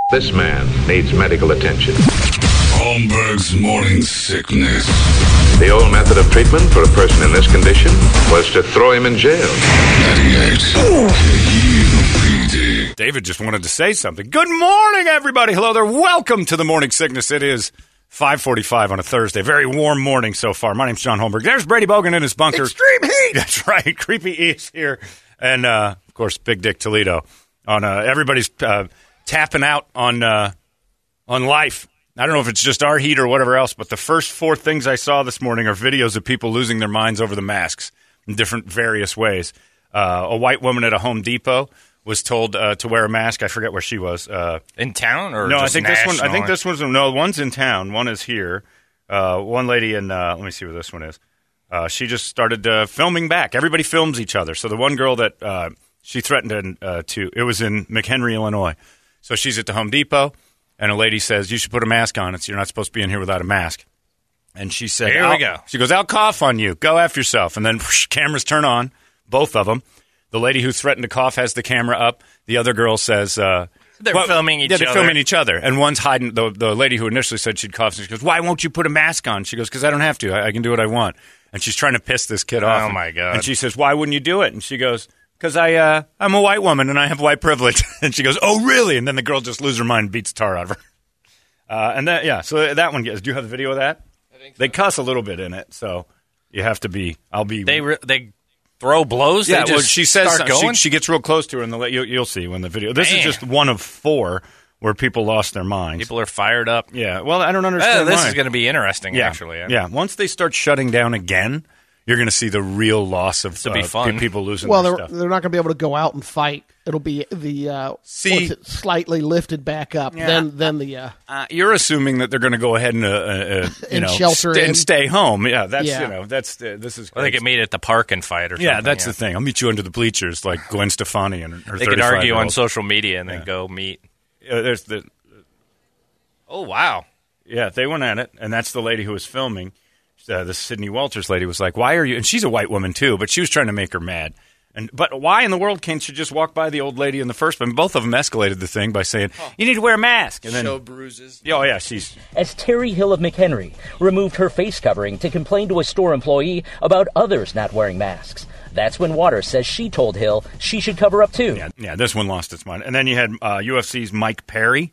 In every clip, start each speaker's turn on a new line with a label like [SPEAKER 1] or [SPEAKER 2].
[SPEAKER 1] This man needs medical attention.
[SPEAKER 2] Holmberg's Morning Sickness.
[SPEAKER 1] The old method of treatment for a person in this condition was to throw him in jail.
[SPEAKER 2] 98 KUPD.
[SPEAKER 3] David just wanted to say something. Good morning, everybody. Hello there. Welcome to the Morning Sickness. It is 5:45 on a Thursday. Very warm morning so far. My name's John Holmberg. There's Brady Bogan in his bunker.
[SPEAKER 4] Extreme heat.
[SPEAKER 3] That's right. Creepy E is here. And, of course, Big Dick Toledo. On everybody's tapping out on life. I don't know if it's just our heat or whatever else, but the first four things I saw this morning are videos of people losing their minds over the masks in different various ways. A white woman at a Home Depot was told to wear a mask. I forget where she was.
[SPEAKER 5] In town or
[SPEAKER 3] no?
[SPEAKER 5] just
[SPEAKER 3] I think this one's no. One's in town. One is here. One lady in. Let me see where this one is. She just started filming back. Everybody films each other. So the one girl that she threatened to. It was in McHenry, Illinois. So she's at the Home Depot. And a lady says, you should put a mask on. You're not supposed to be in here without a mask. And she said,
[SPEAKER 5] here we go.
[SPEAKER 3] She goes, I'll cough on you. Go F yourself. And then cameras turn on, both of them. The lady who threatened to cough has the camera up. The other girl says...
[SPEAKER 5] they're filming each other.
[SPEAKER 3] Yeah, they're filming each other. And one's hiding. The lady who initially said she'd cough, she goes, why won't you put a mask on? She goes, because I don't have to. I can do what I want. And she's trying to piss this kid off.
[SPEAKER 5] Oh, my God.
[SPEAKER 3] And she says, why wouldn't you do it? And she goes... Because I'm a white woman and I have white privilege. And she goes, oh, really? And then the girl just loses her mind and beats the tar out of her. So that one gets. Do you have the video of that?
[SPEAKER 5] I think so.
[SPEAKER 3] They cuss a little bit in it, so you have to be. I'll be.
[SPEAKER 5] They throw blows.
[SPEAKER 3] Yeah,
[SPEAKER 5] they just
[SPEAKER 3] she says
[SPEAKER 5] start going?
[SPEAKER 3] She gets real close to her, and you'll see when the video. This is just one of four where people lost their minds.
[SPEAKER 5] People are fired up.
[SPEAKER 3] Yeah, well, I don't understand.
[SPEAKER 5] This
[SPEAKER 3] why.
[SPEAKER 5] is going to be interesting.
[SPEAKER 3] Yeah.
[SPEAKER 5] Actually,
[SPEAKER 3] yeah. Once they start shutting down again, you're going to see the real loss of
[SPEAKER 5] be fun.
[SPEAKER 3] people losing.
[SPEAKER 4] Well,
[SPEAKER 3] their
[SPEAKER 4] they're
[SPEAKER 3] stuff.
[SPEAKER 4] not going to be able to go out and fight. It'll be the slightly lifted back up.
[SPEAKER 3] Yeah.
[SPEAKER 4] Then the
[SPEAKER 3] you're assuming that they're going to go ahead and
[SPEAKER 4] And shelter in.
[SPEAKER 3] and stay home. Yeah, that's
[SPEAKER 4] Yeah.
[SPEAKER 3] this is.
[SPEAKER 5] Well, they could meet at the park and fight or something.
[SPEAKER 3] Yeah, that's the thing. I'll meet you under the bleachers, like Gwen Stefani and her.
[SPEAKER 5] They could argue on
[SPEAKER 3] 35-year-old.
[SPEAKER 5] social media and then go meet.
[SPEAKER 3] There's the.
[SPEAKER 5] Oh wow!
[SPEAKER 3] Yeah, they went at it, and that's the lady who was filming. The Sydney Walters lady was like, "Why are you?" And she's a white woman too, but she was trying to make her mad. But why in the world can't you just walk by the old lady in the first one? Both of them escalated the thing by saying, "You need to wear a mask." And then
[SPEAKER 6] show bruises.
[SPEAKER 3] Oh yeah, she's.
[SPEAKER 7] As Terry Hill of McHenry removed her face covering to complain to a store employee about others not wearing masks. That's when Waters says she told Hill she should cover up too.
[SPEAKER 3] Yeah, this one lost its mind. And then you had UFC's Mike Perry.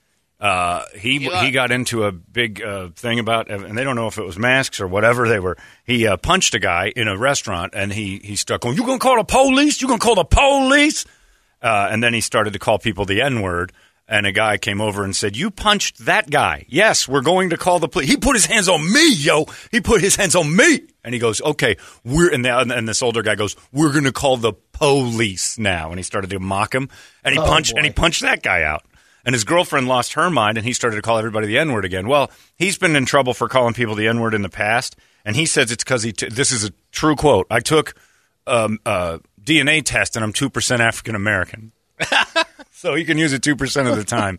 [SPEAKER 3] He got into a big thing about, and they don't know if it was masks or whatever they were. He punched a guy in a restaurant, and he stuck going, "You gonna call the police? You gonna call the police?" And then he started to call people the N-word. And a guy came over and said, "You punched that guy. Yes, we're going to call the police." He put his hands on me, yo. He put his hands on me. And he goes, "Okay, and this older guy goes, we're going to call the police now." And he started to mock him, and he punched that guy out. And his girlfriend lost her mind, and he started to call everybody the N-word again. Well, he's been in trouble for calling people the N-word in the past, and he says it's because this is a true quote. "I took a DNA test, and I'm 2% African American." So he can use it 2% of the time.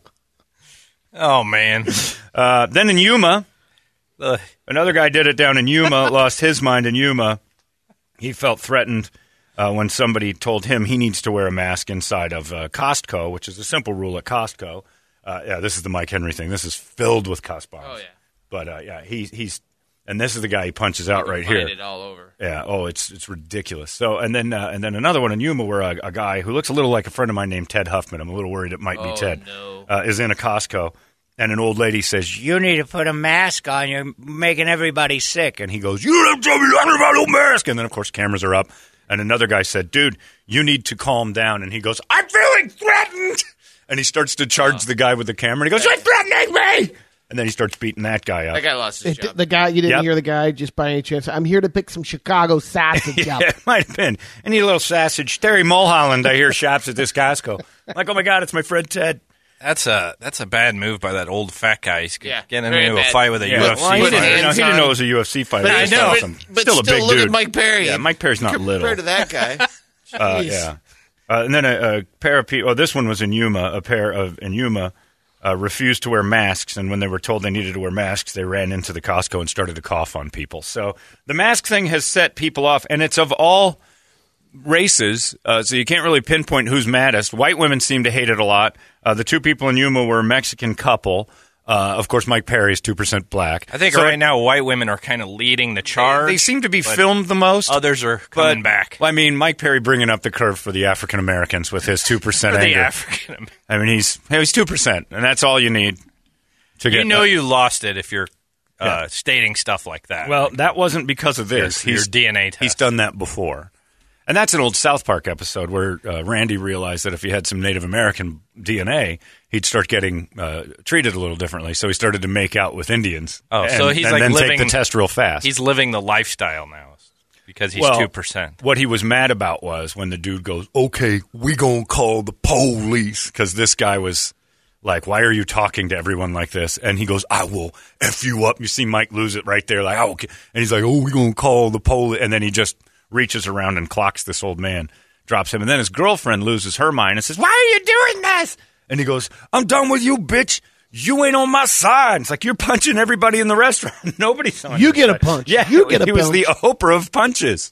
[SPEAKER 5] Oh, man.
[SPEAKER 3] Then in Yuma, another guy did it down in Yuma, lost his mind in Yuma. He felt threatened when somebody told him he needs to wear a mask inside of Costco, which is a simple rule at Costco. This is the Mike Henry thing. This is filled with cuss bombs.
[SPEAKER 6] Oh, yeah.
[SPEAKER 3] But, he's and this is the guy he punches out right here.
[SPEAKER 6] It all over.
[SPEAKER 3] Yeah. Oh, it's ridiculous. So and then another one in Yuma where a guy who looks a little like a friend of mine named Ted Huffman. I'm a little worried it might be Ted.
[SPEAKER 6] No.
[SPEAKER 3] Is in a Costco, and an old lady says, "You need to put a mask on. You're making everybody sick." And he goes, "You don't tell me nothing about no mask." And then of course cameras are up, and another guy said, "Dude, you need to calm down." And he goes, "I'm feeling threatened." And he starts to charge the guy with the camera. And he goes, "You're threatening me." And then he starts beating that guy up.
[SPEAKER 6] That guy lost his job.
[SPEAKER 4] the guy you didn't hear the guy just by any chance. "I'm here to pick some Chicago sausage up."
[SPEAKER 3] Yeah, it might have been. I need a little sausage. Terry Mulholland, I hear, shops at this Costco. Like, oh my God, it's my friend Ted.
[SPEAKER 5] That's a bad move by that old fat guy. He's getting
[SPEAKER 6] very
[SPEAKER 5] into a
[SPEAKER 6] bad.
[SPEAKER 5] fight with a
[SPEAKER 3] Yeah.
[SPEAKER 5] UFC
[SPEAKER 3] Well, he
[SPEAKER 5] fighter.
[SPEAKER 3] didn't know it was a UFC fighter.
[SPEAKER 6] But I
[SPEAKER 3] That's
[SPEAKER 6] know,
[SPEAKER 3] awesome.
[SPEAKER 6] but
[SPEAKER 3] Still a big
[SPEAKER 6] look
[SPEAKER 3] dude.
[SPEAKER 6] at Mike Perry.
[SPEAKER 3] Yeah, Mike Perry's not little.
[SPEAKER 6] Compared to that guy.
[SPEAKER 3] Yeah. And then a pair of people. Oh, this one was in Yuma. A pair of in Yuma refused to wear masks, and when they were told they needed to wear masks, they ran into the Costco and started to cough on people. So the mask thing has set people off, and it's of all races, so you can't really pinpoint who's maddest. White women seem to hate it a lot. The two people in Yuma were a Mexican couple. Of course, Mike Perry is 2% black.
[SPEAKER 5] I think right now white women are kind of leading the charge.
[SPEAKER 3] They seem to be filmed the most.
[SPEAKER 5] Others are coming back.
[SPEAKER 3] I mean, Mike Perry bringing up the curve for the African Americans with his 2% anger.
[SPEAKER 5] The African.
[SPEAKER 3] I mean, he's 2%, and that's all you need to get.
[SPEAKER 5] You lost it if you're stating stuff like that.
[SPEAKER 3] Well, that wasn't because of this.
[SPEAKER 5] Your DNA test.
[SPEAKER 3] He's done that before. And that's an old South Park episode where Randy realized that if he had some Native American DNA, he'd start getting treated a little differently. So he started to make out with Indians.
[SPEAKER 5] So he's
[SPEAKER 3] and then
[SPEAKER 5] living
[SPEAKER 3] take the test real fast.
[SPEAKER 5] He's living the lifestyle now because he's 2%.
[SPEAKER 3] What he was mad about was when the dude goes, "Okay, we gonna call the police," because this guy was like, "Why are you talking to everyone like this?" And he goes, "I will F you up." You see Mike lose it right there, like, "Oh, okay," and he's like, "Oh, we gonna call the police," and then he just reaches around and clocks this old man, drops him. And then his girlfriend loses her mind and says, "Why are you doing this?" And he goes, "I'm done with you, bitch. You ain't on my side." It's like, you're punching everybody in the restaurant. Nobody's on
[SPEAKER 4] You
[SPEAKER 3] your
[SPEAKER 4] get
[SPEAKER 3] side.
[SPEAKER 4] a punch.
[SPEAKER 3] Yeah,
[SPEAKER 4] You get a
[SPEAKER 3] he was the
[SPEAKER 4] punch.
[SPEAKER 3] Oprah of punches.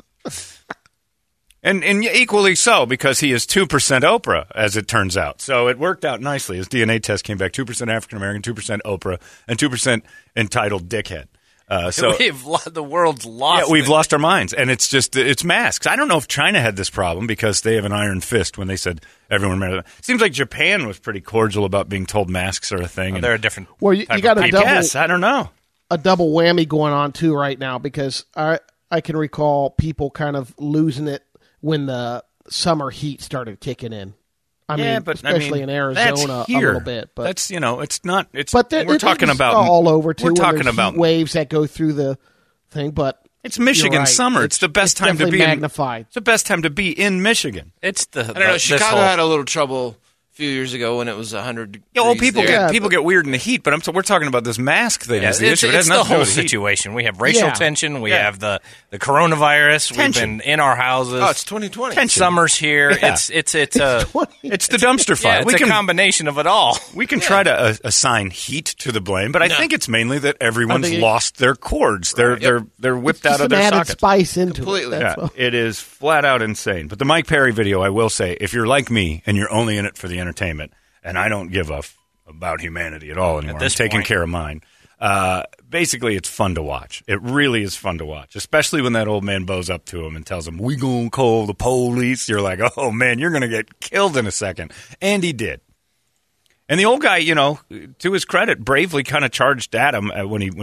[SPEAKER 3] And equally so, because he is 2% Oprah, as it turns out. So it worked out nicely. His DNA test came back 2% African-American, 2% Oprah, and 2% entitled dickhead. So
[SPEAKER 5] the world's lost.
[SPEAKER 3] Yeah, we've
[SPEAKER 5] it.
[SPEAKER 3] lost our minds, and it's masks. I don't know if China had this problem because they have an iron fist when they said everyone. Seems like Japan was pretty cordial about being told masks are a thing.
[SPEAKER 5] They're a different.
[SPEAKER 4] Well, you got
[SPEAKER 3] I guess I don't know.
[SPEAKER 4] a double whammy going on too right now because I can recall people kind of losing it when the summer heat started kicking in. I mean, especially in Arizona a little bit. But
[SPEAKER 3] that's it's not. It's
[SPEAKER 4] but
[SPEAKER 3] we're talking about
[SPEAKER 4] all over too.
[SPEAKER 3] We're
[SPEAKER 4] when
[SPEAKER 3] talking
[SPEAKER 4] there's
[SPEAKER 3] about
[SPEAKER 4] heat waves that go through the thing. But
[SPEAKER 3] it's Michigan
[SPEAKER 4] right.
[SPEAKER 3] summer. It's the best time to be
[SPEAKER 4] magnified.
[SPEAKER 3] It's the best time to be in Michigan.
[SPEAKER 5] It's the.
[SPEAKER 6] I don't know. Chicago had a little trouble a few years ago when it was 100 degrees.
[SPEAKER 3] Yeah, well, people
[SPEAKER 6] there.
[SPEAKER 3] get weird in the heat, but we're talking about this mask thing.
[SPEAKER 5] Yeah,
[SPEAKER 3] is the issue. It has
[SPEAKER 5] it's the
[SPEAKER 3] nothing to do
[SPEAKER 5] whole
[SPEAKER 3] with heat.
[SPEAKER 5] situation. We have racial tension. We have the coronavirus.
[SPEAKER 3] Tension.
[SPEAKER 5] We've been in our houses.
[SPEAKER 6] Oh, it's 2020.
[SPEAKER 3] Tension.
[SPEAKER 5] Summer's here.
[SPEAKER 3] Yeah.
[SPEAKER 5] It's
[SPEAKER 3] It's the dumpster fire.
[SPEAKER 5] it's a combination of it all.
[SPEAKER 3] We can try to assign heat to the blame, but I think it's mainly that everyone's lost their cords. They're whipped out of their
[SPEAKER 4] added
[SPEAKER 3] sockets.
[SPEAKER 4] spice into
[SPEAKER 6] Completely.
[SPEAKER 4] it. That's all.
[SPEAKER 3] It is flat out insane. But the Mike Perry video, I will say, if you're like me and you're only in it for the entertainment, and I don't give a about humanity at all anymore, I'm taking care of mine. Basically, it's fun to watch. It really is fun to watch, especially when that old man bows up to him and tells him, "We gonna call the police." You're like, "Oh man, you're gonna get killed in a second," and he did. And the old guy, to his credit, bravely kind of charged at him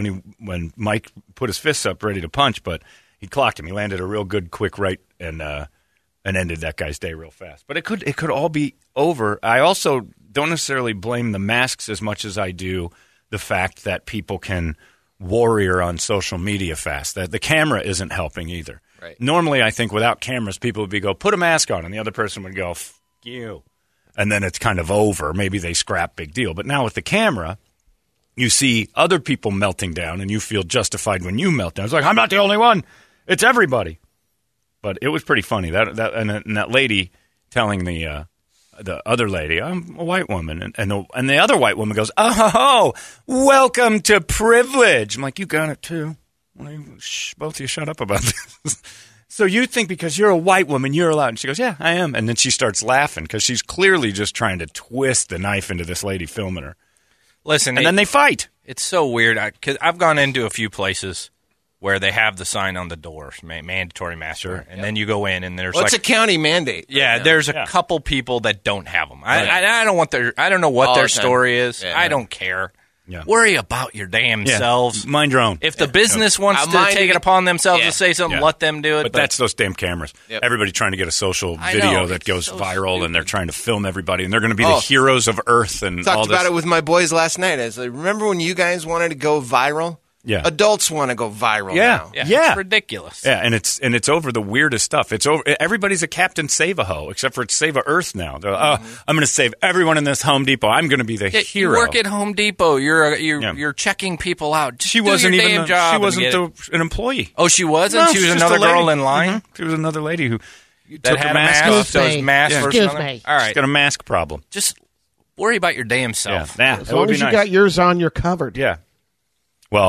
[SPEAKER 3] when Mike put his fists up ready to punch, but he clocked him. He landed a real good, quick right and ended that guy's day real fast. But it could all be over. I also don't necessarily blame the masks as much as I do the fact that people can warrior on social media fast. That the camera isn't helping either.
[SPEAKER 6] Right.
[SPEAKER 3] Normally, I think without cameras, people would go, "Put a mask on," and the other person would go, "F you," and then it's kind of over. Maybe they scrap, big deal. But now with the camera, you see other people melting down, and you feel justified when you melt down. It's like, I'm not the only one. It's everybody. But it was pretty funny. That lady telling the other lady, "I'm a white woman," and the other white woman goes, "Oh, welcome to privilege." I'm like, "You got it too. Both of you shut up about this." So you think because you're a white woman, you're allowed. And she goes, "Yeah, I am." And then she starts laughing because she's clearly just trying to twist the knife into this lady filming her.
[SPEAKER 5] Listen,
[SPEAKER 3] And then they fight.
[SPEAKER 5] It's so weird because I've gone into a few places where they have the sign on the doors, mandatory mask, and then you go in and there's
[SPEAKER 6] It's a county mandate.
[SPEAKER 5] Yeah,
[SPEAKER 6] right
[SPEAKER 5] there's a couple people that don't have them. I don't want I don't know what
[SPEAKER 6] All
[SPEAKER 5] their
[SPEAKER 6] the time.
[SPEAKER 5] story is.
[SPEAKER 6] Yeah.
[SPEAKER 5] I don't care.
[SPEAKER 3] Yeah.
[SPEAKER 5] Worry about your damn selves.
[SPEAKER 3] Mind your own.
[SPEAKER 5] If the business wants to take it upon themselves to say something, let them do it.
[SPEAKER 3] But that's those damn cameras.
[SPEAKER 6] Yep.
[SPEAKER 3] Everybody trying to get a social
[SPEAKER 5] I
[SPEAKER 3] video
[SPEAKER 5] know,
[SPEAKER 3] that
[SPEAKER 5] it's
[SPEAKER 3] goes
[SPEAKER 5] so
[SPEAKER 3] viral,
[SPEAKER 5] stupid.
[SPEAKER 3] and they're trying to film everybody, and they're going to be the heroes of Earth and all
[SPEAKER 6] Talked
[SPEAKER 3] this.
[SPEAKER 6] about it with my boys last night. I was like, remember when you guys wanted to go viral?
[SPEAKER 3] Yeah.
[SPEAKER 6] Adults want to go viral now.
[SPEAKER 3] Yeah.
[SPEAKER 5] It's ridiculous.
[SPEAKER 3] Yeah, and it's over the weirdest stuff. It's over. Everybody's a Captain Save-A-Ho, except for it's Save-A-Earth now. They're, I'm going to save everyone in this Home Depot. I'm going to be the hero.
[SPEAKER 5] You work at Home Depot. You're checking people out. Just
[SPEAKER 3] She
[SPEAKER 5] do
[SPEAKER 3] wasn't
[SPEAKER 5] your
[SPEAKER 3] even.
[SPEAKER 5] damn job
[SPEAKER 3] She wasn't
[SPEAKER 5] and get it.
[SPEAKER 3] an employee.
[SPEAKER 5] Oh, she wasn't.
[SPEAKER 3] No,
[SPEAKER 5] She was
[SPEAKER 3] just
[SPEAKER 5] another
[SPEAKER 3] a lady.
[SPEAKER 5] girl in line.
[SPEAKER 3] Mhm. She was another lady who
[SPEAKER 5] That
[SPEAKER 3] took
[SPEAKER 5] had
[SPEAKER 3] her
[SPEAKER 5] a
[SPEAKER 3] mask
[SPEAKER 5] mask
[SPEAKER 3] off.
[SPEAKER 5] off. Those masks. or
[SPEAKER 4] Excuse
[SPEAKER 5] something.
[SPEAKER 4] me.
[SPEAKER 5] All
[SPEAKER 3] She's
[SPEAKER 5] right,
[SPEAKER 3] got a mask problem.
[SPEAKER 5] just worry about your damn
[SPEAKER 3] Yeah,
[SPEAKER 5] self.
[SPEAKER 3] yeah.
[SPEAKER 4] As
[SPEAKER 3] That
[SPEAKER 4] long
[SPEAKER 3] would be
[SPEAKER 4] as you
[SPEAKER 3] nice.
[SPEAKER 4] got yours on, you're covered.
[SPEAKER 3] Yeah. Well,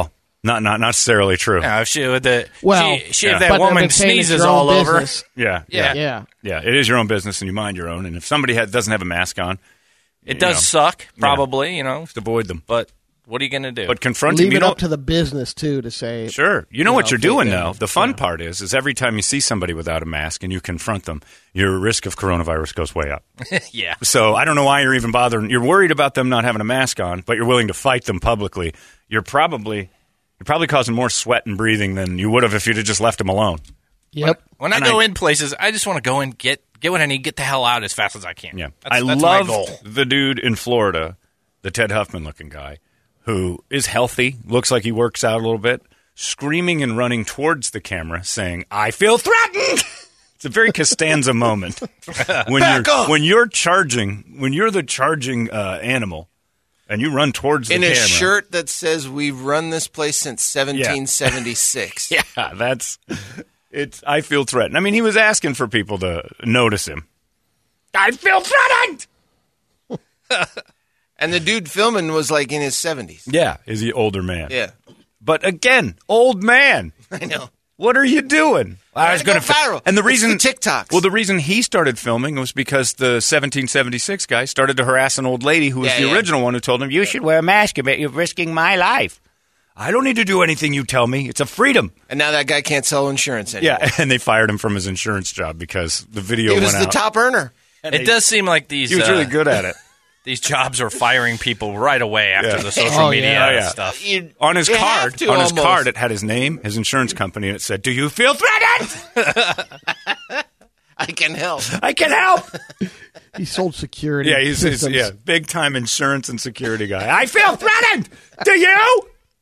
[SPEAKER 3] Not necessarily true.
[SPEAKER 5] No, if if
[SPEAKER 4] but
[SPEAKER 5] that woman sneezes all over.
[SPEAKER 3] Yeah. It is your own business, and you mind your own. And if somebody doesn't have a mask on,
[SPEAKER 5] it does suck. Probably,
[SPEAKER 3] just avoid them.
[SPEAKER 5] But what are you going to do?
[SPEAKER 3] But confronting
[SPEAKER 4] leave it up to the business too to say.
[SPEAKER 3] Sure, you know what you're doing though. The fun part is every time you see somebody without a mask and you confront them, your risk of coronavirus goes way up.
[SPEAKER 5] Yeah.
[SPEAKER 3] So I don't know why you're even bothering. You're worried about them not having a mask on, but you're willing to fight them publicly. You're probably causing more sweat and breathing than you would have if you'd have just left them alone.
[SPEAKER 4] Yep.
[SPEAKER 5] When I go in places, I just want to go in, get what I need, get the hell out as fast as I can.
[SPEAKER 3] Yeah.
[SPEAKER 5] That's
[SPEAKER 3] love
[SPEAKER 5] my goal.
[SPEAKER 3] the dude in Florida, the Ted Huffman-looking guy, who is healthy, looks like he works out a little bit, screaming and running towards the camera, saying, "I feel threatened." It's a very Costanza moment when you're the charging animal. And you run towards the camera.
[SPEAKER 6] In a shirt that says, "We've run this place since 1776.
[SPEAKER 3] Yeah, I feel threatened. I mean, he was asking for people to notice him. I feel threatened!
[SPEAKER 6] And the dude filming was like in his 70s.
[SPEAKER 3] Yeah, is he older man?
[SPEAKER 6] Yeah.
[SPEAKER 3] But again, old man.
[SPEAKER 6] I know.
[SPEAKER 3] What are you doing?
[SPEAKER 6] I was going to
[SPEAKER 3] viral. And the reason
[SPEAKER 6] TikToks.
[SPEAKER 3] Well, the reason he started filming was because the 1776 guy started to harass an old lady who was the original one who told him, "You should wear a mask. You're risking my life." I don't need to do anything you tell me. It's a freedom.
[SPEAKER 6] And now that guy can't sell insurance anymore.
[SPEAKER 3] Yeah, and they fired him from his insurance job because the video went out.
[SPEAKER 6] He was the top earner.
[SPEAKER 5] It does seem like these...
[SPEAKER 3] He was really good at it.
[SPEAKER 5] These jobs are firing people right away after the social media stuff.
[SPEAKER 3] On his card, it had his name, his insurance company, and it said, "Do you feel threatened?"
[SPEAKER 6] I can help.
[SPEAKER 3] I can help.
[SPEAKER 4] He sold security.
[SPEAKER 3] Yeah, he's big time insurance and security guy. I feel threatened. Do you?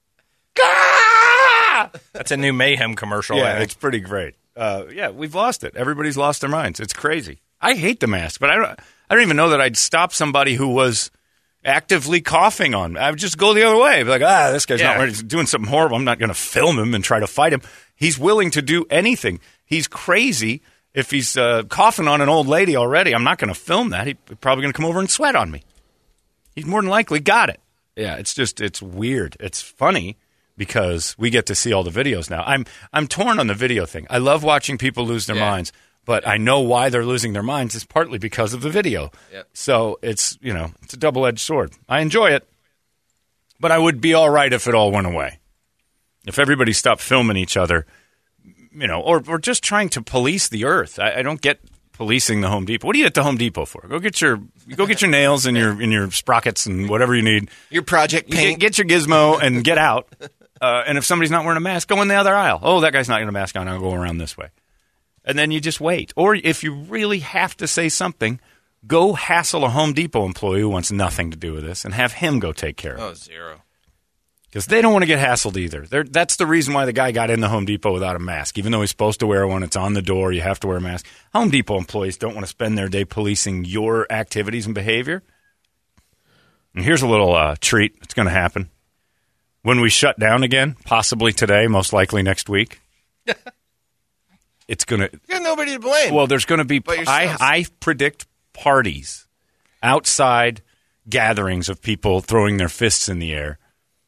[SPEAKER 5] That's a new Mayhem commercial.
[SPEAKER 3] Yeah, it's pretty great. We've lost it. Everybody's lost their minds. It's crazy. I hate the mask, but I don't even know that I'd stop somebody who was actively coughing on me. I would just go the other way. Be like, this guy's not ready. He's doing something horrible. I'm not going to film him and try to fight him. He's willing to do anything. He's crazy. If he's coughing on an old lady already, I'm not going to film that. He's probably going to come over and sweat on me. He's more than likely got it. Yeah, it's weird. It's funny because we get to see all the videos now. I'm torn on the video thing. I love watching people lose their minds. But I know why they're losing their minds is partly because of the video. Yep. So it's a double-edged sword. I enjoy it, but I would be all right if it all went away. If everybody stopped filming each other, or just trying to police the earth. I don't get policing the Home Depot. What are you at the Home Depot for? Go get your nails and your sprockets and whatever you need.
[SPEAKER 6] Your project paint.
[SPEAKER 3] Get your gizmo and get out. And if somebody's not wearing a mask, go in the other aisle. Oh, that guy's not got a mask on. I'll go around this way. And then you just wait. Or if you really have to say something, go hassle a Home Depot employee who wants nothing to do with this and have him go take care of it.
[SPEAKER 6] Oh, zero.
[SPEAKER 3] Because they don't want to get hassled either. That's the reason why the guy got in the Home Depot without a mask. Even though he's supposed to wear one, it's on the door, you have to wear a mask. Home Depot employees don't want to spend their day policing your activities and behavior. And here's a little treat that's going to happen. When we shut down again, possibly today, most likely next week, it's going to...
[SPEAKER 6] You got nobody to blame.
[SPEAKER 3] Well, there's going to be... I predict parties, outside gatherings of people throwing their fists in the air,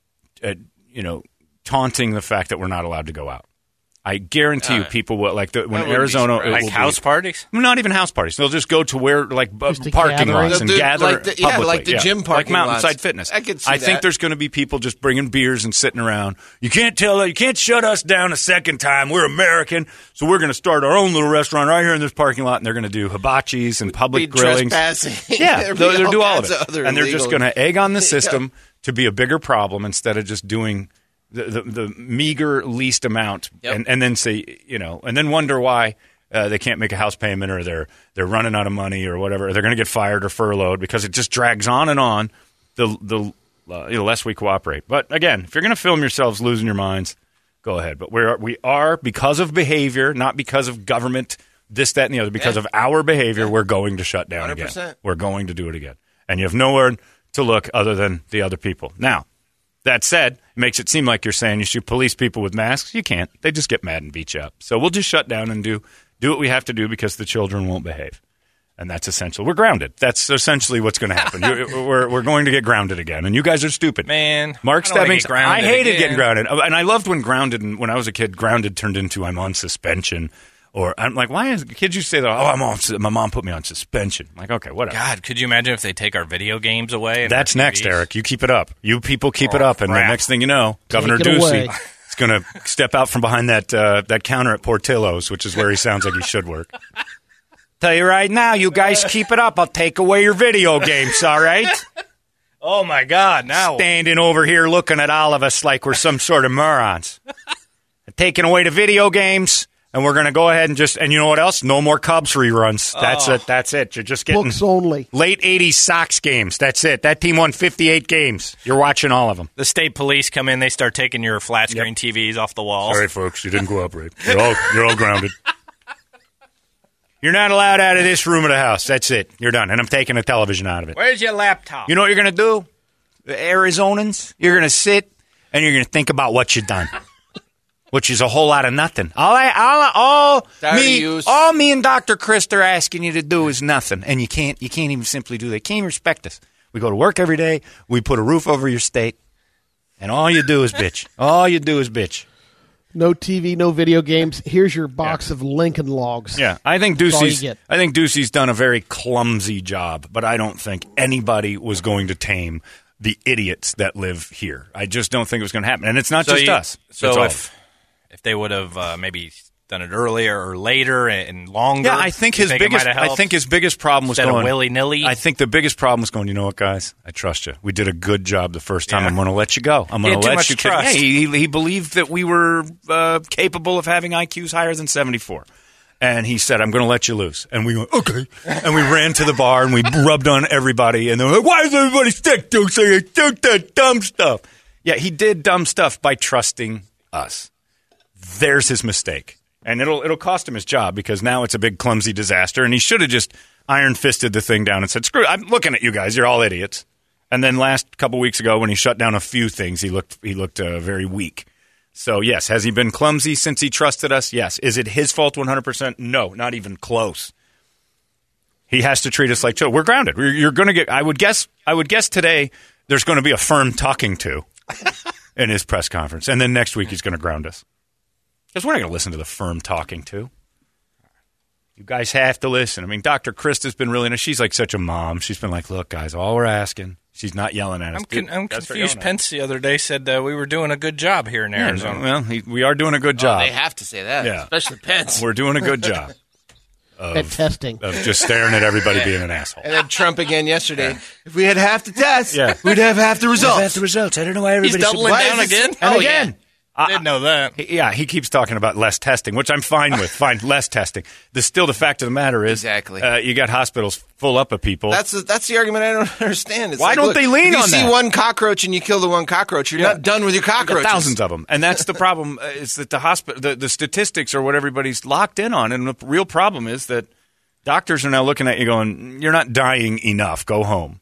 [SPEAKER 3] taunting the fact that we're not allowed to go out. I guarantee you people will, when Arizona...
[SPEAKER 5] Like house parties?
[SPEAKER 3] Not even house parties. They'll just go to where, parking lots and gather publicly.
[SPEAKER 6] Like the gym parking
[SPEAKER 3] lots. Like
[SPEAKER 6] Mountainside
[SPEAKER 3] lots. Fitness.
[SPEAKER 6] I could see that.
[SPEAKER 3] I think there's going to be people just bringing beers and sitting around. You can't shut us down a second time. We're American, so we're going to start our own little restaurant right here in this parking lot, and they're going to do hibachis and public grillings. Yeah, they'll do all of it. And they're just going to egg on the system to be a bigger problem instead of just doing... The meager least amount, and then say, and then wonder why they can't make a house payment, or they're running out of money, or whatever. Or they're going to get fired or furloughed because it just drags on and on. The less we cooperate. But again, if you're going to film yourselves losing your minds, go ahead. But we are because of behavior, not because of government, this, that, and the other. Because of our behavior, we're going to shut down 100%. Again. We're going to do it again, and you have nowhere to look other than the other people now. That said, it makes it seem like you're saying you should police people with masks. You can't. They just get mad and beat you up. So we'll just shut down and do what we have to do because the children won't behave. And that's essential. We're grounded. That's essentially what's going to happen. We're going to get grounded again. And you guys are stupid.
[SPEAKER 5] Man.
[SPEAKER 3] Mark Stebbings, I hated getting grounded. And I loved when grounded, and when I was a kid, grounded turned into I'm on suspension. Or I'm like, why is kids used to say that? Oh, my mom put me on suspension. I'm like, okay, whatever.
[SPEAKER 5] God, could you imagine if they take our video games away?
[SPEAKER 3] That's next, Eric. You keep it up. You people keep it up. And the next thing you know, Governor Ducey is going to step out from behind that counter at Portillo's, which is where he sounds like he should work. Tell you right now, you guys keep it up. I'll take away your video games, all right?
[SPEAKER 5] Oh, my God. Now
[SPEAKER 3] standing over here looking at all of us like we're some sort of morons. Taking away the video games, and we're going to go ahead and you know what else? No more Cubs reruns. That's it. You're just getting
[SPEAKER 4] books only.
[SPEAKER 3] Late 80s Sox games. That's it. That team won 58 games. You're watching all of them.
[SPEAKER 5] The state police come in. They start taking your flat screen TVs off the walls.
[SPEAKER 3] Sorry, folks. You didn't cooperate. You're all grounded. You're not allowed out of this room of the house. That's it. You're done. And I'm taking the television out of it.
[SPEAKER 5] Where's your laptop?
[SPEAKER 3] You know what you're going to do? The Arizonans, you're going to sit and you're going to think about what you've done, which is a whole lot of nothing. All me and Dr. Christ are asking you to do is nothing. And you can't even simply do that. You can't even respect us. We go to work every day. We put a roof over your state. And all you do is bitch. All you do is bitch.
[SPEAKER 4] No TV, no video games. Here's your box of Lincoln Logs.
[SPEAKER 3] Yeah, I think Ducey's done a very clumsy job, but I don't think anybody was going to tame the idiots that live here. I just don't think it was going to happen, and it's not just us.
[SPEAKER 5] So if they would have maybe done it earlier or later and longer,
[SPEAKER 3] I think his biggest problem was going
[SPEAKER 5] willy-nilly.
[SPEAKER 3] I think the biggest problem was going, you know what, guys? I trust you. We did a good job the first time. I'm going to let you go. I'm going to let you
[SPEAKER 5] trust.
[SPEAKER 3] Hey, he believed that we were capable of having IQs higher than 74. And he said, I'm going to let you loose. And we went, okay. And we ran to the bar and we rubbed on everybody. And they were like, why does everybody stick to that dumb stuff? Yeah, he did dumb stuff by trusting us. There's his mistake. And it'll cost him his job because now it's a big clumsy disaster. And he should have just iron-fisted the thing down and said, screw it, I'm looking at you guys. You're all idiots. And then last couple weeks ago when he shut down a few things, he looked very weak. So, yes, has he been clumsy since he trusted us? Yes. Is it his fault 100%? No, not even close. He has to treat us like children. We're grounded. You're going to get – I would guess today there's going to be a firm talking to in his press conference. And then next week he's going to ground us. Because we're not going to listen to the firm talking to. You guys have to listen. I mean, Dr. Christ has been really nice. She's like such a mom. She's been like, look, guys, all we're asking. She's not yelling at us.
[SPEAKER 5] I'm confused. Pence the other day said we were doing a good job here in Arizona.
[SPEAKER 3] Well, we are doing a good job.
[SPEAKER 6] They have to say that, especially Pence.
[SPEAKER 3] We're doing a good job.
[SPEAKER 4] At testing.
[SPEAKER 3] Of just staring at everybody being an asshole.
[SPEAKER 6] And then Trump again yesterday. Yeah. If we had half the tests, we'd have half the results.
[SPEAKER 3] I don't know why everybody's
[SPEAKER 5] doubling down again.
[SPEAKER 3] And again.
[SPEAKER 5] I didn't know that.
[SPEAKER 3] He keeps talking about less testing, which I'm fine with. Fine, less testing. The fact of the matter is, you got hospitals full up of people.
[SPEAKER 6] That's the argument I don't understand. It's
[SPEAKER 3] why don't they lean on that?
[SPEAKER 6] If you see one cockroach and you kill the one cockroach, you're not done with your cockroaches.
[SPEAKER 3] Thousands of them, and that's the problem. Is that the statistics are what everybody's locked in on, and the real problem is that doctors are now looking at you going, "You're not dying enough. Go home."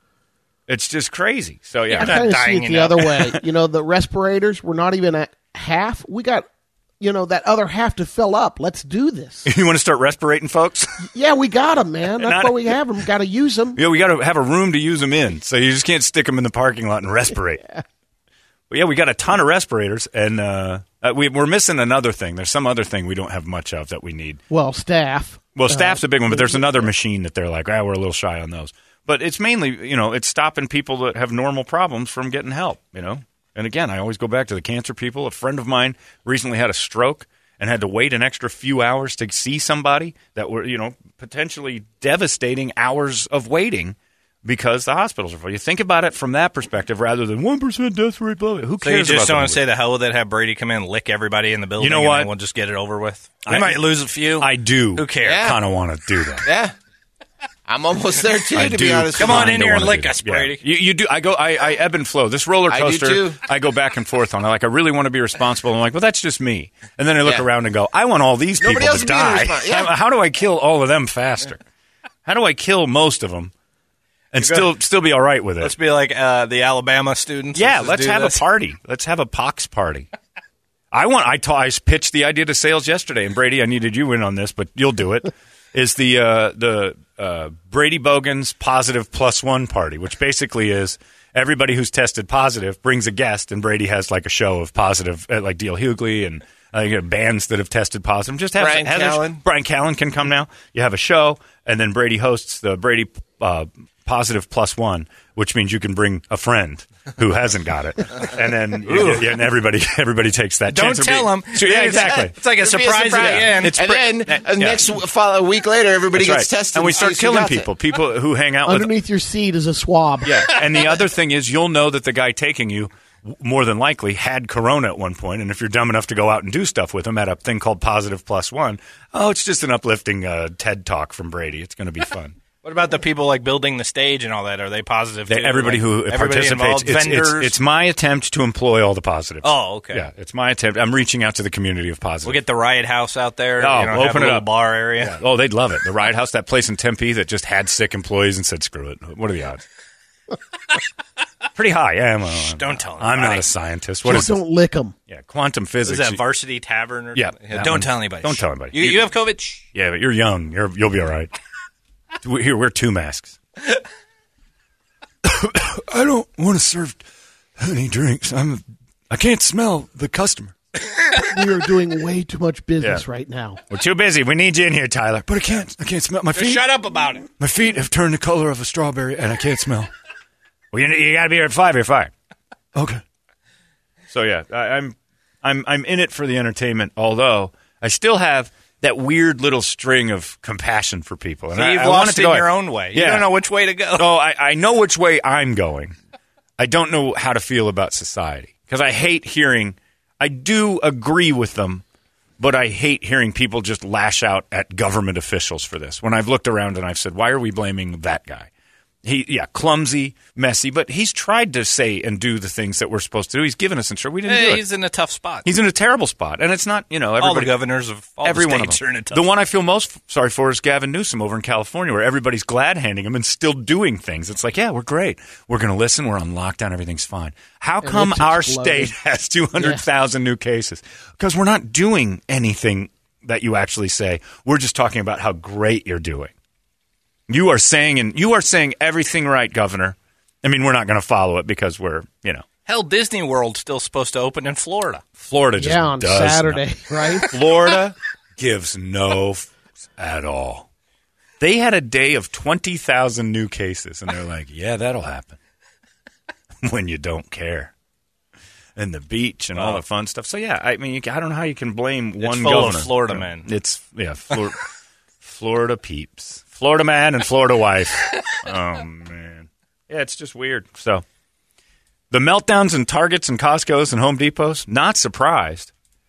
[SPEAKER 3] It's just crazy. So,
[SPEAKER 4] I kind of see it the other way. The respirators, we're not even at half. We got, that other half to fill up. Let's do this.
[SPEAKER 3] You want to start respirating, folks?
[SPEAKER 4] Yeah, we got them, man. That's why we have them. Got to use them.
[SPEAKER 3] Yeah, we got to have a room to use them in. So you just can't stick them in the parking lot and respirate. But, we got a ton of respirators, and we're missing another thing. There's some other thing we don't have much of that we need.
[SPEAKER 4] Well, staff.
[SPEAKER 3] Well, staff's a big one, but there's another machine that they're like, we're a little shy on those. But it's mainly, it's stopping people that have normal problems from getting help, And again, I always go back to the cancer people. A friend of mine recently had a stroke and had to wait an extra few hours to see somebody that were, potentially devastating hours of waiting because the hospitals are full. You think about it from that perspective rather than 1% death rate, blah, blah. Who cares?
[SPEAKER 5] So you just don't want to say the hell with it, have Brady come in and lick everybody in the building,
[SPEAKER 3] you know what?
[SPEAKER 5] And we'll just get it over with? We might lose a few.
[SPEAKER 3] I do.
[SPEAKER 5] Who cares?
[SPEAKER 3] I kind of want to do that.
[SPEAKER 6] Yeah. I'm almost there too, to be honest.
[SPEAKER 5] Come on in here and lick us, Brady.
[SPEAKER 3] Yeah. You do. I ebb and flow. This roller coaster,
[SPEAKER 6] I do too.
[SPEAKER 3] I go back and forth on. I really want to be responsible. I'm like, well, that's just me. And then I look around and go, I want all these people to die. How do I kill all of them faster? How do I kill most of them and still be all right with it?
[SPEAKER 5] Let's be like the Alabama students.
[SPEAKER 3] Yeah, let's have a party. Let's have a pox party. I pitched the idea to sales yesterday, and Brady, I needed you in on this, but you'll do it. is the Brady Bogan's positive +1 party, which basically is everybody who's tested positive brings a guest, and Brady has like a show of positive, like D.L. Hughley and bands that have tested positive. Just have
[SPEAKER 6] Brian Callen.
[SPEAKER 3] Brian Callen can come now. You have a show, and then Brady hosts the Brady positive +1, which means you can bring a friend who hasn't got it, and then and everybody takes that.
[SPEAKER 5] Don't
[SPEAKER 3] chance
[SPEAKER 5] tell them.
[SPEAKER 3] So, yeah, exactly.
[SPEAKER 5] It's like a surprise at the end.
[SPEAKER 6] A week later, everybody
[SPEAKER 3] That's
[SPEAKER 6] gets
[SPEAKER 3] right.
[SPEAKER 6] tested,
[SPEAKER 3] and we start killing people. People who hang out
[SPEAKER 4] underneath your seat is a swab.
[SPEAKER 3] Yeah, and the other thing is, you'll know that the guy taking you more than likely had corona at one point, and if you're dumb enough to go out and do stuff with him at a thing called positive +1, it's just an uplifting TED talk from Brady. It's going to be fun.
[SPEAKER 5] What about the people like building the stage and all that? Are they positive? Too?
[SPEAKER 3] Everybody who participates. It's my attempt to employ all the positives.
[SPEAKER 5] Oh, okay.
[SPEAKER 3] Yeah, it's my attempt. I'm reaching out to the community of positives.
[SPEAKER 5] We'll get the Riot House out there.
[SPEAKER 3] Open it up.
[SPEAKER 5] Bar area.
[SPEAKER 3] Yeah. Oh, they'd love it. The Riot House, that place in Tempe that just had sick employees and said, "Screw it." What are the odds? Pretty high. Yeah,
[SPEAKER 5] don't tell them.
[SPEAKER 3] I'm not a scientist.
[SPEAKER 4] Just don't lick them.
[SPEAKER 3] Yeah, quantum physics.
[SPEAKER 5] Is that Varsity Tavern?
[SPEAKER 3] Don't
[SPEAKER 5] tell anybody.
[SPEAKER 3] Don't tell anybody.
[SPEAKER 5] You have COVID?
[SPEAKER 3] Yeah, but you're young. You'll be all right. Here, wear 2 masks. I don't want to serve any drinks. I can't smell the customer.
[SPEAKER 4] We are doing way too much business right now.
[SPEAKER 3] We're too busy. We need you in here, Tyler. But I can't smell my feet.
[SPEAKER 5] Just shut up about it.
[SPEAKER 3] My feet have turned the color of a strawberry, and I can't smell. Well, you got to be here at 5. You're fired. Okay. So yeah, I'm in it for the entertainment. Although I still have that weird little string of compassion for people. And
[SPEAKER 5] so you've lost it in your own way. You don't know which way to go.
[SPEAKER 3] Oh, I know which way I'm going. I don't know how to feel about society. Because I hate hearing, I do agree with them, but I hate hearing people just lash out at government officials for this. When I've looked around and I've said, why are we blaming that guy? Clumsy, messy, but he's tried to say and do the things that we're supposed to do. He's given us insurance. We didn't do it.
[SPEAKER 5] He's in a tough spot.
[SPEAKER 3] He's in a terrible spot. And it's not,
[SPEAKER 5] all the governors of all the states are in a tough spot.
[SPEAKER 3] The one I feel most sorry for is Gavin Newsom over in California, where everybody's glad-handing him and still doing things. It's like, yeah, we're great. We're going to listen. We're on lockdown. Everything's fine. How come our state has 200,000 new cases? Because we're not doing anything that you actually say. We're just talking about how great you're doing. You are saying everything right, Governor. I mean, we're not going to follow it because we're,
[SPEAKER 5] Hell, Disney World's still supposed to open in Florida.
[SPEAKER 3] Florida just
[SPEAKER 4] on
[SPEAKER 3] does
[SPEAKER 4] Saturday,
[SPEAKER 3] not.
[SPEAKER 4] Right?
[SPEAKER 3] Florida gives no f- at all. They had a day of 20,000 new cases, and they're like, yeah, that'll happen when you don't care. And the beach and all the fun stuff. So, yeah, I mean, I don't know how you can blame one
[SPEAKER 5] full
[SPEAKER 3] governor.
[SPEAKER 5] Of Florida men.
[SPEAKER 3] It's, Florida peeps. Florida man and Florida wife. Oh, man. Yeah, it's just weird. So, the meltdowns in Targets and Costco's and Home Depots, not surprised.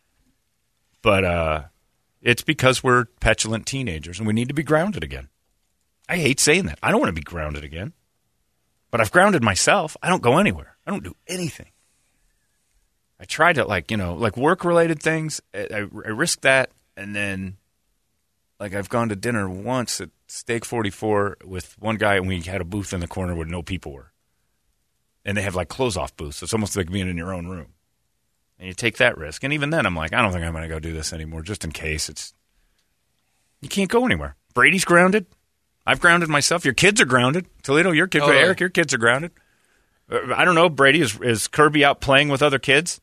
[SPEAKER 3] But it's because we're petulant teenagers and we need to be grounded again. I hate saying that. I don't want to be grounded again. But I've grounded myself. I don't go anywhere. I don't do anything. I try to, like work-related things. I risk that, and then... I've gone to dinner once at Steak 44 with one guy, and we had a booth in the corner where no people were. And they have, close-off booths. So it's almost like being in your own room. And you take that risk. And even then, I'm like, I don't think I'm going to go do this anymore, just in case. You can't go anywhere. Brady's grounded. I've grounded myself. Your kids are grounded. Toledo, your kids. Eric, your kids are grounded. I don't know, Brady, is Kirby out playing with other kids?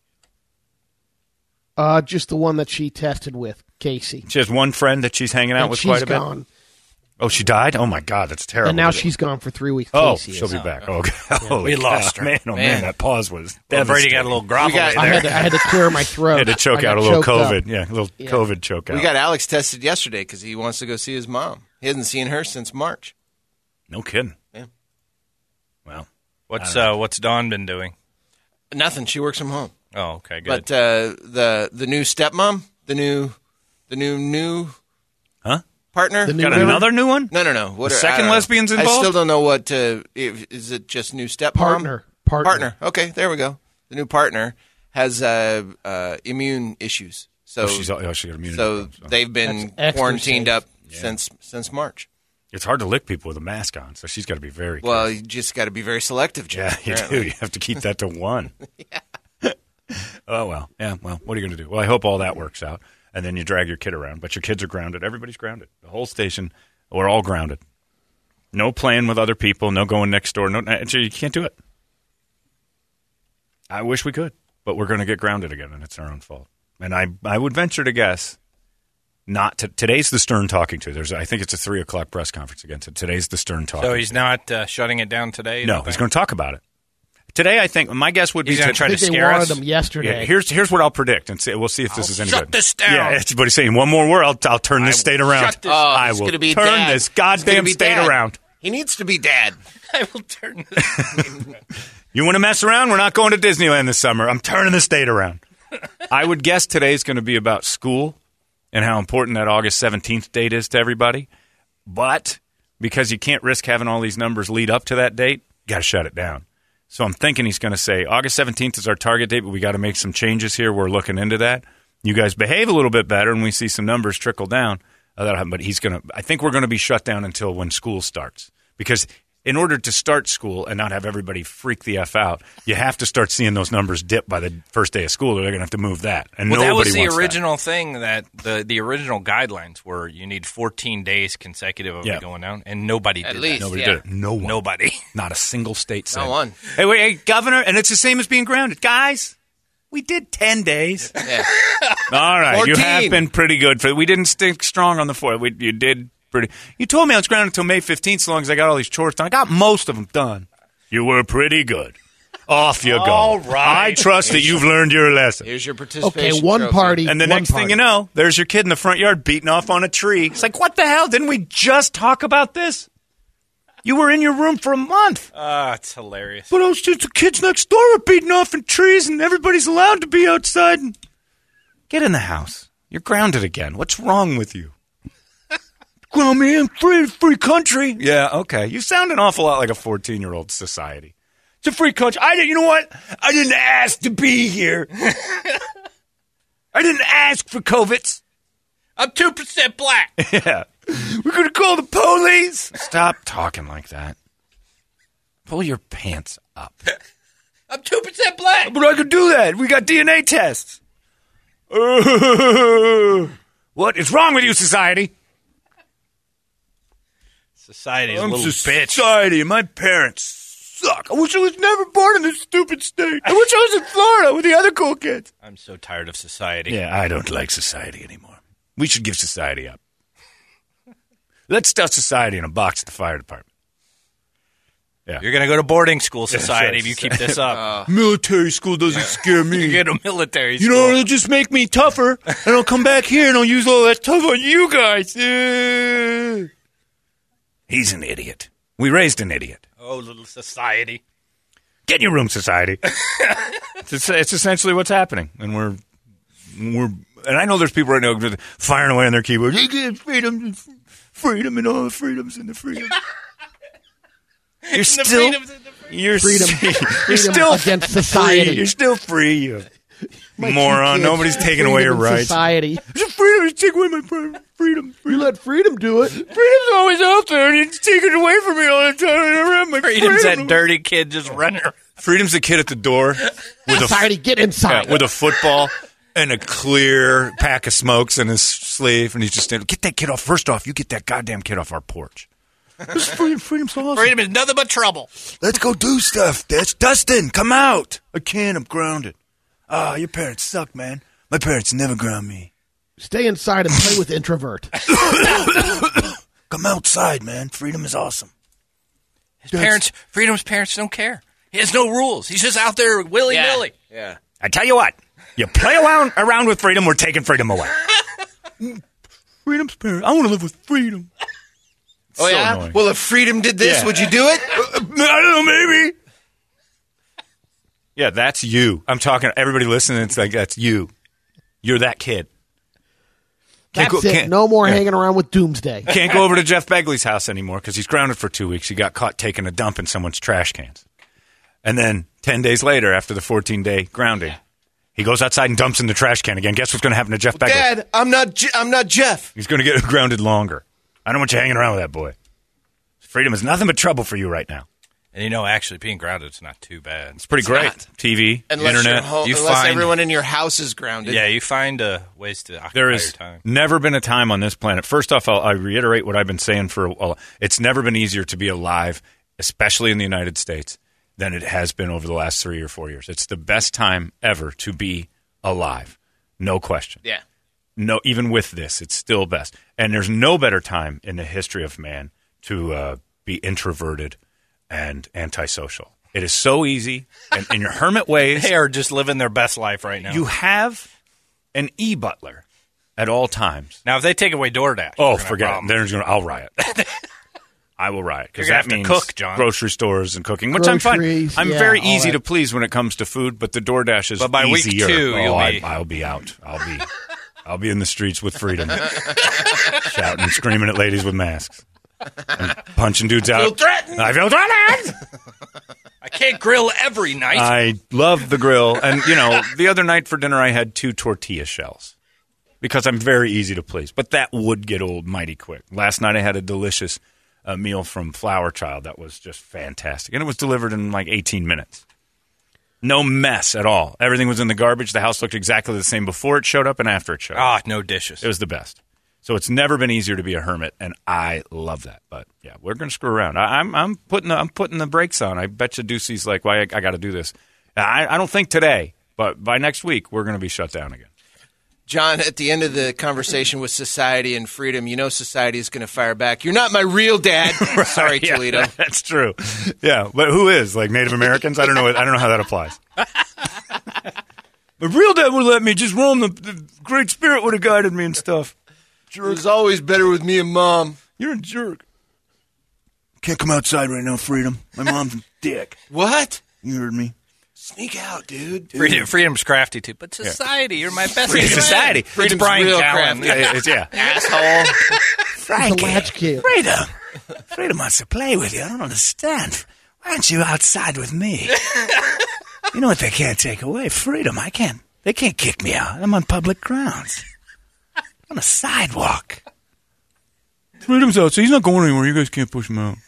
[SPEAKER 4] Just the one that she tested with, Casey.
[SPEAKER 3] She has one friend that she's hanging out with quite a bit?
[SPEAKER 4] Gone.
[SPEAKER 3] Oh, she died? Oh, my God, that's terrible.
[SPEAKER 4] And now she's gone for 3 weeks.
[SPEAKER 3] Oh,
[SPEAKER 4] Casey
[SPEAKER 3] she'll be back. Okay.
[SPEAKER 5] Yeah, we lost her.
[SPEAKER 3] Man, that pause was
[SPEAKER 5] Brady got a little grovel there.
[SPEAKER 4] I had to clear my throat.
[SPEAKER 3] Had to choke out a little COVID. Yeah, a little COVID choke out.
[SPEAKER 6] We got Alex tested yesterday because he wants to go see his mom. He hasn't seen her since March.
[SPEAKER 3] No kidding.
[SPEAKER 6] Yeah.
[SPEAKER 3] Well,
[SPEAKER 5] what's Dawn been doing?
[SPEAKER 6] Nothing. She works from home.
[SPEAKER 5] Oh, okay, good.
[SPEAKER 6] But the new stepmom, the new partner,
[SPEAKER 3] got another new one?
[SPEAKER 6] No.
[SPEAKER 3] What second lesbians involved?
[SPEAKER 6] I still don't know what. Is it just new stepmom? Partner. Okay, there we go. The new partner has immune issues. So
[SPEAKER 3] she got immune.
[SPEAKER 6] So they've been quarantined up since March.
[SPEAKER 3] It's hard to lick people with a mask on, so she's got to be very careful.
[SPEAKER 6] Well, you just got to be very selective, Jeff.
[SPEAKER 3] Yeah, you do. You have to keep that to one. Yeah. Oh, well. Yeah, well, what are you going to do? Well, I hope all that works out. and then you drag your kid around. But your kids are grounded. Everybody's grounded. The whole station, we're all grounded. No playing with other people. No going next door. No, you can't do it. I wish we could, but we're going to get grounded again, and it's our own fault. And I would venture to guess not to, today's the Stern talking to. I think it's a 3 o'clock press conference again. So today's the Stern talking.
[SPEAKER 5] So he's not shutting it down today?
[SPEAKER 3] No, he's going to talk about it. Today, I think, my guess would be
[SPEAKER 5] to try to scare us.
[SPEAKER 4] They wanted him yesterday.
[SPEAKER 3] Yeah, here's what I'll predict, and we'll see if this is any good.
[SPEAKER 5] Shut this down.
[SPEAKER 3] Yeah, but he's saying one more word, I'll turn this state around. I will turn this goddamn state around.
[SPEAKER 6] He needs to be dad.
[SPEAKER 5] I will turn this.
[SPEAKER 3] You want to mess around? We're not going to Disneyland this summer. I'm turning the state around. I would guess today's going to be about school and how important that August 17th date is to everybody. But because you can't risk having all these numbers lead up to that date, you got to shut it down. So I'm thinking he's going to say August 17th is our target date, but we got to make some changes here. We're looking into that. You guys behave a little bit better, and we see some numbers trickle down. But he's going to. I think we're going to be shut down until when school starts, because in order to start school and not have everybody freak the F out, you have to start seeing those numbers dip by the first day of school, or they're going to have to move that. And nobody
[SPEAKER 5] that was the
[SPEAKER 3] wants
[SPEAKER 5] original thing that the original guidelines were you need 14 days consecutive of it going down, and nobody did that.
[SPEAKER 3] Nobody did it. No one.
[SPEAKER 5] Nobody.
[SPEAKER 3] Not a single state said.
[SPEAKER 6] No one.
[SPEAKER 3] Hey, governor, and it's the same as being grounded. Guys, we did 10 days.
[SPEAKER 6] Yeah.
[SPEAKER 3] All right,
[SPEAKER 6] 14.
[SPEAKER 3] You have been pretty good. We didn't stick strong on the 4th. You did pretty. You told me I was grounded until May 15th, so long as I got all these chores done. I got most of them done. You were pretty good. Off you go.
[SPEAKER 5] All right.
[SPEAKER 3] I trust that you've learned your lesson.
[SPEAKER 6] Here's your participation.
[SPEAKER 4] Okay, one
[SPEAKER 6] trophy.
[SPEAKER 4] party.
[SPEAKER 3] And the next thing you know, there's your kid in the front yard beating off on a tree. It's like, what the hell? Didn't we just talk about this? You were in your room for a month.
[SPEAKER 5] It's hilarious.
[SPEAKER 3] But the kids next door are beating off in trees, and everybody's allowed to be outside. And get in the house. You're grounded again. What's wrong with you? Ground me in free country. Yeah, okay. You sound an awful lot like a 14-year-old society. It's a free country. You know what? I didn't ask to be here. I didn't ask for COVID.
[SPEAKER 5] I'm 2% black.
[SPEAKER 3] Yeah. We're going to call the police. Stop talking like that. Pull your pants up.
[SPEAKER 5] I'm 2% black.
[SPEAKER 3] But I could do that. We got DNA tests. What is wrong with you, society?
[SPEAKER 5] Society is a little bitch.
[SPEAKER 3] Society and my parents suck. I wish I was never born in this stupid state. I wish I was in Florida with the other cool kids.
[SPEAKER 5] I'm so tired of society.
[SPEAKER 3] Yeah, I don't like society anymore. We should give society up. Let's stuff society in a box at the fire department. Yeah.
[SPEAKER 5] You're going to go to boarding school, society, if you keep this up.
[SPEAKER 3] Military school doesn't scare me.
[SPEAKER 5] You get a military school.
[SPEAKER 3] You know, it'll just make me tougher, and I'll come back here and I'll use all that tough on you guys. He's an idiot. We raised an idiot.
[SPEAKER 5] Oh, little society.
[SPEAKER 3] Get in your room, society. It's essentially what's happening, and we're. And I know there's people right now firing away on their keyboard. Freedom and all the freedoms and the freedom. You're still
[SPEAKER 4] against society.
[SPEAKER 3] Free. You're still free, you moron. Nobody's taking away your rights.
[SPEAKER 4] Society.
[SPEAKER 3] It's freedom. You take away my freedom.
[SPEAKER 4] You let freedom do it.
[SPEAKER 3] Freedom's always out there, and you take it away from me all the time. I never have my
[SPEAKER 5] Freedom's
[SPEAKER 3] freedom.
[SPEAKER 5] that dirty kid just running around.
[SPEAKER 3] Freedom's the kid at the door with
[SPEAKER 4] society. Get inside
[SPEAKER 3] with a football and a clear pack of smokes in his sleeve, and he's just standing. Get that kid off. First off, you get that goddamn kid off our porch. Freedom's awesome.
[SPEAKER 5] Freedom is nothing but trouble.
[SPEAKER 3] Let's go do stuff. Dustin, come out. I can't. I'm grounded. Your parents suck, man. My parents never ground me.
[SPEAKER 4] Stay inside and play with introvert.
[SPEAKER 3] Come outside, man. Freedom is awesome.
[SPEAKER 5] Freedom's parents don't care. He has no rules. He's just out there willy-nilly.
[SPEAKER 6] Yeah.
[SPEAKER 3] I tell you what. You play around with freedom, we're taking freedom away. Freedom's parents. I want to live with freedom.
[SPEAKER 6] Oh, so yeah? Annoying. Well, if freedom did this, would you do it?
[SPEAKER 3] I don't know, maybe. Yeah, that's you. I'm talking to everybody listening. It's like, that's you. You're that kid.
[SPEAKER 4] That's it. No more hanging around with Doomsday.
[SPEAKER 3] Can't go over to Jeff Begley's house anymore because he's grounded for 2 weeks. He got caught taking a dump in someone's trash cans. And then 10 days later, after the 14-day grounding, he goes outside and dumps in the trash can again. Guess what's going to happen to Jeff Begley?
[SPEAKER 6] Dad, I'm not Jeff.
[SPEAKER 3] He's going to get grounded longer. I don't want you hanging around with that boy. Freedom is nothing but trouble for you right now.
[SPEAKER 5] And actually being grounded is not too bad.
[SPEAKER 3] It's pretty great. TV, internet.
[SPEAKER 6] Unless everyone in your house is grounded.
[SPEAKER 5] Yeah, you find ways to occupy
[SPEAKER 3] your time. There has never been a time on this planet. First off, I reiterate what I've been saying for a while. It's never been easier to be alive, especially in the United States, than it has been over the last 3 or 4 years. It's the best time ever to be alive. No question.
[SPEAKER 6] Yeah.
[SPEAKER 3] No, even with this, it's still best. And there's no better time in the history of man to be introverted and antisocial. It is so easy, and in your hermit ways.
[SPEAKER 5] They are just living their best life right now.
[SPEAKER 3] You have an e-butler at all times.
[SPEAKER 5] Now, if they take away DoorDash,
[SPEAKER 3] forget it. I'll riot. I will riot because that means
[SPEAKER 5] cook, John.
[SPEAKER 3] Grocery stores and cooking, which I'm fine. I'm very easy to please when it comes to food, but the DoorDash is easier.
[SPEAKER 5] But by week 2,
[SPEAKER 3] I'll be out. I'll be in the streets with freedom, shouting and screaming at ladies with masks. And punching dudes out. I feel threatened.
[SPEAKER 5] I can't grill every night.
[SPEAKER 3] I love the grill. And, the other night for dinner I had 2 tortilla shells because I'm very easy to please. But that would get old mighty quick. Last night I had a delicious meal from Flower Child that was just fantastic. And it was delivered in like 18 minutes. No mess at all. Everything was in the garbage. The house looked exactly the same before it showed up and after it showed up.
[SPEAKER 5] No dishes.
[SPEAKER 3] It was the best. So it's never been easier to be a hermit, and I love that. But yeah, we're going to screw around. I'm putting the brakes on. I bet you Ducey's like, "Why I got to do this?" I don't think today, but by next week we're going to be shut down again.
[SPEAKER 6] John, at the end of the conversation with society and freedom, society is going to fire back. You're not my real dad. Right, Sorry, Toledo.
[SPEAKER 3] Yeah, that's true. Yeah, but who is like Native Americans? I don't know. I don't know how that applies. My real dad would let me just roam. The Great Spirit would have guided me and stuff.
[SPEAKER 6] It was always better with me and Mom.
[SPEAKER 3] You're a jerk. Can't come outside right now, Freedom. My mom's a dick.
[SPEAKER 6] What?
[SPEAKER 3] You heard me.
[SPEAKER 6] Sneak out, dude.
[SPEAKER 5] Freedom's crafty, too. But society, you're my best friend.
[SPEAKER 3] Society.
[SPEAKER 6] Freedom's Brian real
[SPEAKER 3] crafty. Yeah.
[SPEAKER 6] Asshole.
[SPEAKER 3] Frankie. Freedom wants to play with you. I don't understand. Why aren't you outside with me? You know what they can't take away? Freedom. I can't. They can't kick me out. I'm on public grounds. On a sidewalk. Freedom's out, so he's not going anywhere. You guys can't push him out.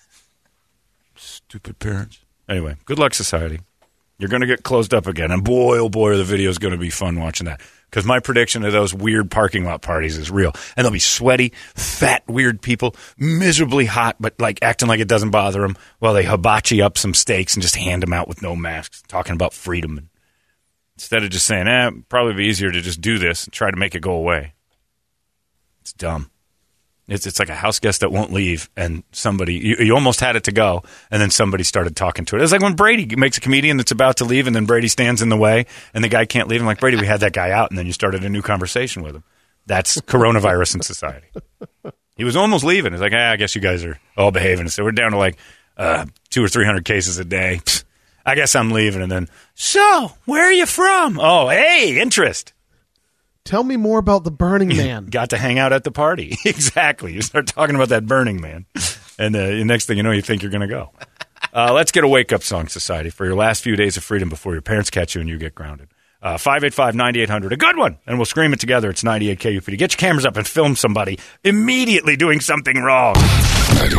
[SPEAKER 3] Stupid parents. Anyway, good luck, society. You're going to get closed up again. And boy, oh boy, the video is going to be fun watching that. Because my prediction of those weird parking lot parties is real. And they'll be sweaty, fat, weird people, miserably hot, but acting like it doesn't bother them while they hibachi up some steaks and just hand them out with no masks, talking about freedom. Instead of just saying, it'd probably be easier to just do this and try to make it go away. It's dumb. It's like a house guest that won't leave, and somebody you almost had it to go, and then somebody started talking to it. It's like when Brady makes a comedian that's about to leave, and then Brady stands in the way, and the guy can't leave. I'm like, Brady, we had that guy out, and then you started a new conversation with him. That's coronavirus in society. He was almost leaving. It's like, I guess you guys are all behaving. So we're down to 200 or 300 cases a day. Psst, I guess I'm leaving, and then, so where are you from? Oh, hey, interest.
[SPEAKER 4] Tell me more about the Burning Man.
[SPEAKER 3] Got to hang out at the party. Exactly. You start talking about that Burning Man, and the next thing you know, you think you're going to go. Let's get a wake-up song, society, for your last few days of freedom before your parents catch you and you get grounded. 585-9800, a good one, and we'll scream it together. It's 98 KUPD. Get your cameras up and film somebody immediately doing something wrong.
[SPEAKER 2] 98.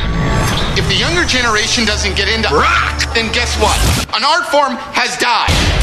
[SPEAKER 8] If the younger generation doesn't get into rock, then guess what? An art form has died.